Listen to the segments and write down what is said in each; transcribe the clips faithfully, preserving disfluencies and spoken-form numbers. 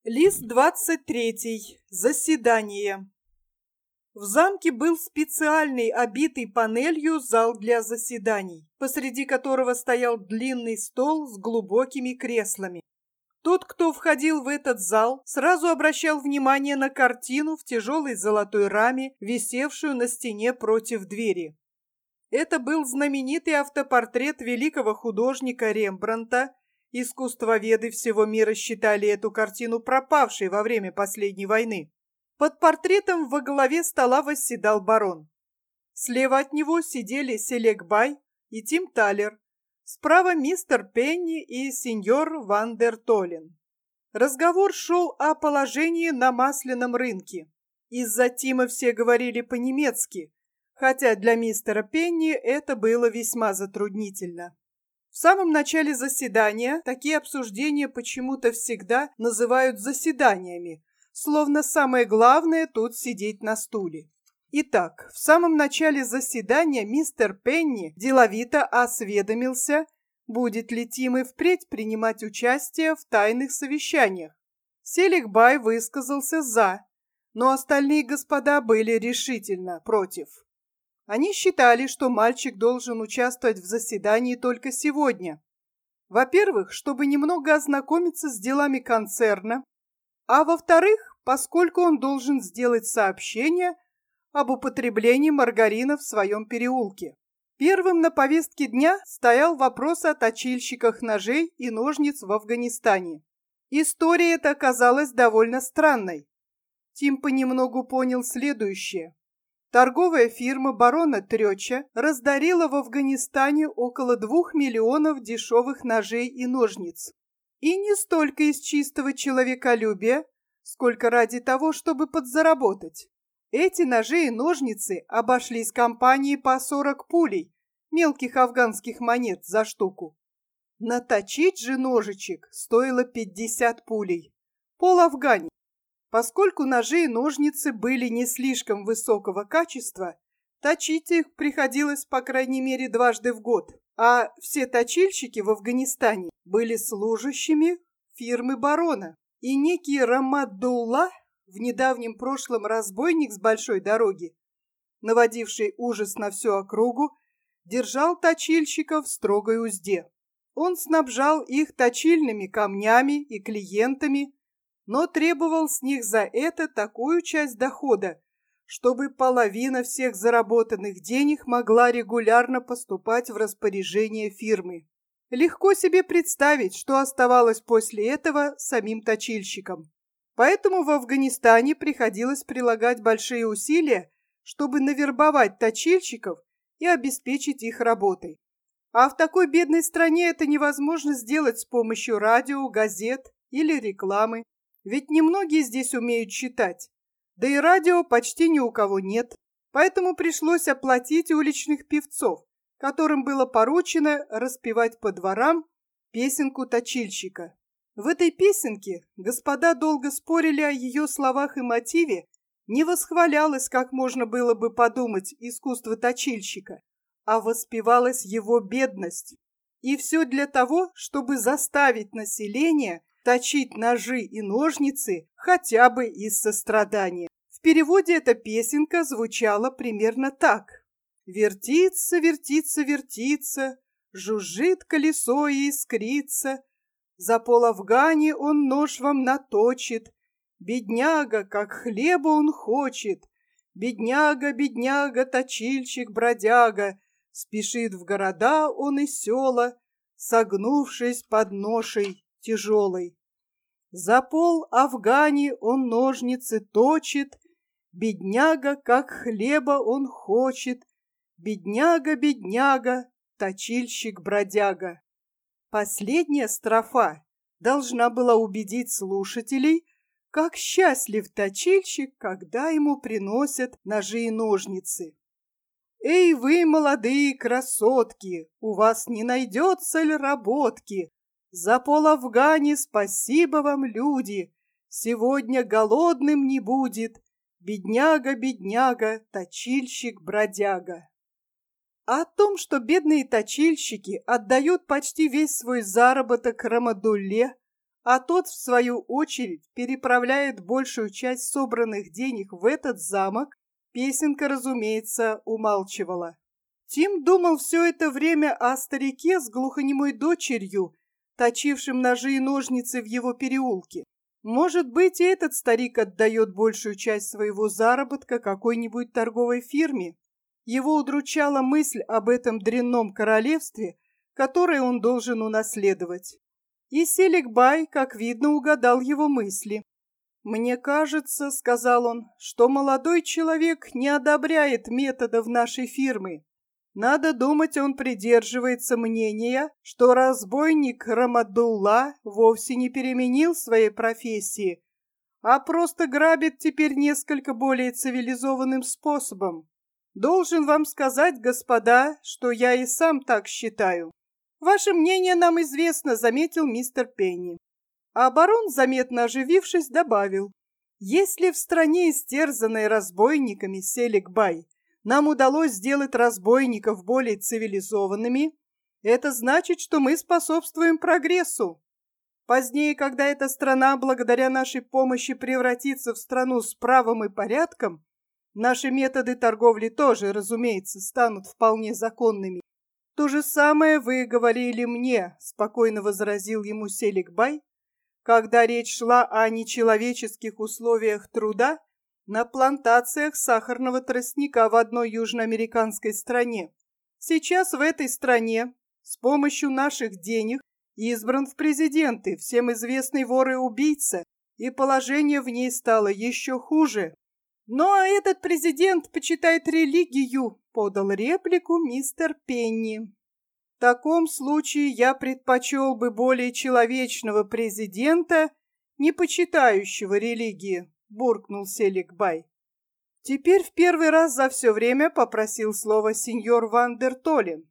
Лист двадцать третий. Заседание. В замке был специальный, обитый панелью зал для заседаний, посреди которого стоял длинный стол с глубокими креслами. Тот, кто входил в этот зал, сразу обращал внимание на картину в тяжелой золотой раме, висевшую на стене против двери. Это был знаменитый автопортрет великого художника Рембрандта. Искусствоведы всего мира считали эту картину пропавшей во время последней войны. Под портретом во главе стола восседал барон. Слева от него сидели Селекбай и Тим Талер. Справа мистер Пенни и сеньор Ван дер Толен. Разговор шел о положении на масляном рынке. Из-за Тима все говорили по-немецки, хотя для мистера Пенни это было весьма затруднительно. В самом начале заседания такие обсуждения почему-то всегда называют заседаниями, словно самое главное тут сидеть на стуле. Итак, в самом начале заседания мистер Пенни деловито осведомился, будет ли Тим и впредь принимать участие в тайных совещаниях. Селекбай высказался «за», но остальные господа были решительно против. Они считали, что мальчик должен участвовать в заседании только сегодня. Во-первых, чтобы немного ознакомиться с делами концерна, а во-вторых, поскольку он должен сделать сообщение об употреблении маргарина в своем переулке. Первым на повестке дня стоял вопрос о точильщиках ножей и ножниц в Афганистане. История эта оказалась довольно странной. Тим понемногу понял следующее. Торговая фирма барона Трёча раздарила в Афганистане около двух миллионов дешевых ножей и ножниц. И не столько из чистого человеколюбия, сколько ради того, чтобы подзаработать. Эти ножи и ножницы обошлись компании по сорок пулей, мелких афганских монет за штуку. Наточить же ножичек стоило пятьдесят пулей, пол-афгани. Поскольку ножи и ножницы были не слишком высокого качества, точить их приходилось по крайней мере дважды в год, а все точильщики в Афганистане были служащими фирмы барона. И некий Рамаддулла, в недавнем прошлом разбойник с большой дороги, наводивший ужас на всю округу, держал точильщиков в строгой узде. Он снабжал их точильными камнями и клиентами, но требовал с них за это такую часть дохода, чтобы половина всех заработанных денег могла регулярно поступать в распоряжение фирмы. Легко себе представить, что оставалось после этого самим точильщикам. Поэтому в Афганистане приходилось прилагать большие усилия, чтобы навербовать точильщиков и обеспечить их работой. А в такой бедной стране это невозможно сделать с помощью радио, газет или рекламы. Ведь немногие здесь умеют читать, да и радио почти ни у кого нет, поэтому пришлось оплатить уличных певцов, которым было поручено распевать по дворам песенку точильщика. В этой песенке господа долго спорили о ее словах и мотиве, не восхвалялось, как можно было бы подумать, искусство точильщика, а воспевалась его бедность. И все для того, чтобы заставить население точить ножи и ножницы хотя бы из сострадания. В переводе эта песенка звучала примерно так. «Вертится, вертится, вертится, жужжит колесо и искрится, за пол-афгани он нож вам наточит, бедняга, как хлеба он хочет, бедняга, бедняга, точильщик-бродяга, спешит в города он и села, согнувшись под ношей тяжелой. За пол афгани он ножницы точит, бедняга, как хлеба он хочет, бедняга, бедняга, точильщик-бродяга». Последняя строфа должна была убедить слушателей, как счастлив точильщик, когда ему приносят ножи и ножницы. «Эй вы, молодые красотки, у вас не найдется ли работки? За пол-афгани спасибо вам, люди, сегодня голодным не будет, бедняга, бедняга, точильщик-бродяга». О том, что бедные точильщики отдают почти весь свой заработок Рамадулле, а тот, в свою очередь, переправляет большую часть собранных денег в этот замок, песенка, разумеется, умалчивала. Тим думал все это время о старике с глухонемой дочерью, точившим ножи и ножницы в его переулке. Может быть, и этот старик отдает большую часть своего заработка какой-нибудь торговой фирме. Его удручала мысль об этом дрянном королевстве, которое он должен унаследовать. И Селик-бай, как видно, угадал его мысли. «Мне кажется, — сказал он, — что молодой человек не одобряет методов нашей фирмы. Надо думать, он придерживается мнения, что разбойник Рамадулла вовсе не переменил своей профессии, а просто грабит теперь несколько более цивилизованным способом. Должен вам сказать, господа, что я и сам так считаю. Ваше мнение нам известно, — заметил мистер Пенни. А барон, заметно оживившись, добавил: если в стране, истерзанной разбойниками, Селик-бай, нам удалось сделать разбойников более цивилизованными, это значит, что мы способствуем прогрессу. Позднее, когда эта страна, благодаря нашей помощи, превратится в страну с правом и порядком, наши методы торговли тоже, разумеется, станут вполне законными. То же самое вы говорили мне, — спокойно возразил ему Селик-бай, когда речь шла о нечеловеческих условиях труда на плантациях сахарного тростника в одной южноамериканской стране. Сейчас в этой стране с помощью наших денег избран в президенты всем известный вор и убийца, и положение в ней стало еще хуже. Но этот президент почитает религию, — подал реплику мистер Пенни. В таком случае я предпочел бы более человечного президента, не почитающего религии, — буркнул Селик-бай. Теперь в первый раз за все время попросил слово сеньор Ван дер Толен.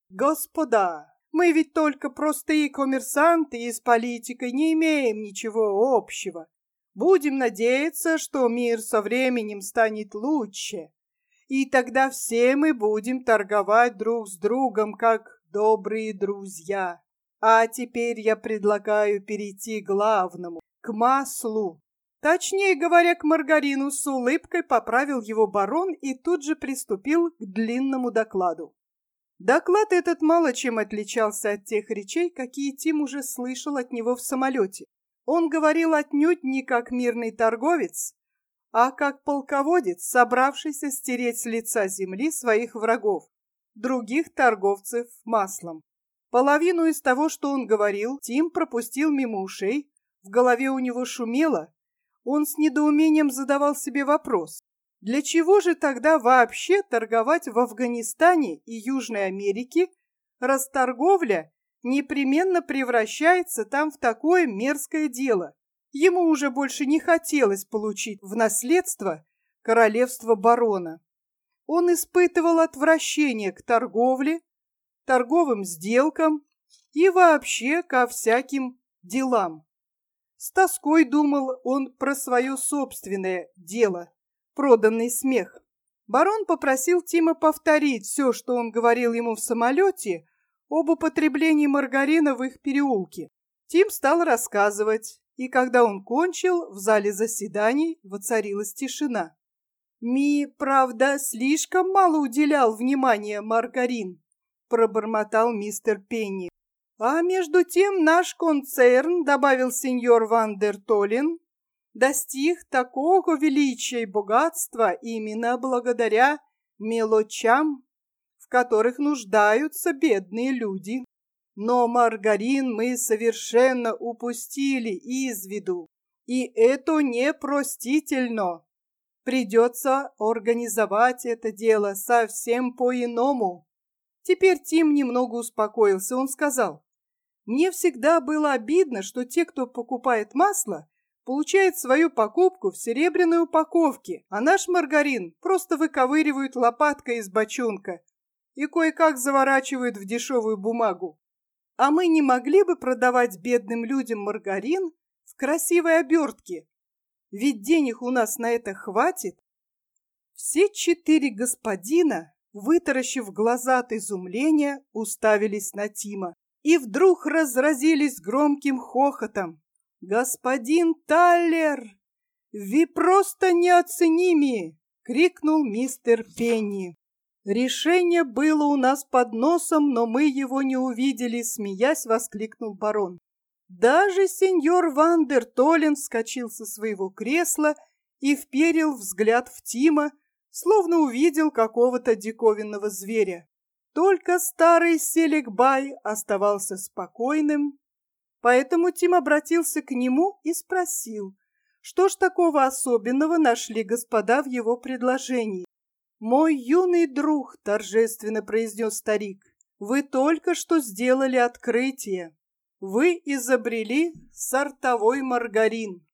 Господа, мы ведь только простые коммерсанты и с политикой не имеем ничего общего. Будем надеяться, что мир со временем станет лучше, и тогда все мы будем торговать друг с другом, как добрые друзья. А теперь я предлагаю перейти к главному, к маслу. Точнее говоря, к маргарину, — с улыбкой поправил его барон и тут же приступил к длинному докладу. Доклад этот мало чем отличался от тех речей, какие Тим уже слышал от него в самолете. Он говорил отнюдь не как мирный торговец, а как полководец, собравшийся стереть с лица земли своих врагов, других торговцев маслом. Половину из того, что он говорил, Тим пропустил мимо ушей, в голове у него шумело. Он с недоумением задавал себе вопрос: для чего же тогда вообще торговать в Афганистане и Южной Америке, раз торговля непременно превращается там в такое мерзкое дело? Ему уже больше не хотелось получить в наследство королевство барона. Он испытывал отвращение к торговле, торговым сделкам и вообще ко всяким делам. С тоской думал он про свое собственное дело, проданный смех. Барон попросил Тима повторить все, что он говорил ему в самолете об употреблении маргарина в их переулке. Тим стал рассказывать, и когда он кончил, в зале заседаний воцарилась тишина. «Ми, правда, слишком мало уделял внимания маргарин», — пробормотал мистер Пенни. «А между тем наш концерн, — добавил сеньор Ван дер Толен, — достиг такого величия и богатства именно благодаря мелочам, в которых нуждаются бедные люди. Но маргарин мы совершенно упустили из виду, и это непростительно. Придется организовать это дело совсем по-иному». Теперь Тим немного успокоился. Он сказал: «Мне всегда было обидно, что те, кто покупает масло, получают свою покупку в серебряной упаковке, а наш маргарин просто выковыривают лопаткой из бочонка и кое-как заворачивают в дешевую бумагу. А мы не могли бы продавать бедным людям маргарин в красивой обертке? Ведь денег у нас на это хватит». Все четыре господина, вытаращив глаза от изумления, уставились на Тима и вдруг разразились громким хохотом. «Господин Таллер, вы просто неоценимы!» — крикнул мистер Пенни. «Решение было у нас под носом, но мы его не увидели», — смеясь воскликнул барон. Даже сеньор Вандер Толлен вскочил со своего кресла и вперил взгляд в Тима, словно увидел какого-то диковинного зверя. Только старый Селикбай оставался спокойным, поэтому Тим обратился к нему и спросил, что ж такого особенного нашли господа в его предложении. «Мой юный друг», — торжественно произнес старик, — «вы только что сделали открытие. Вы изобрели сортовой маргарин».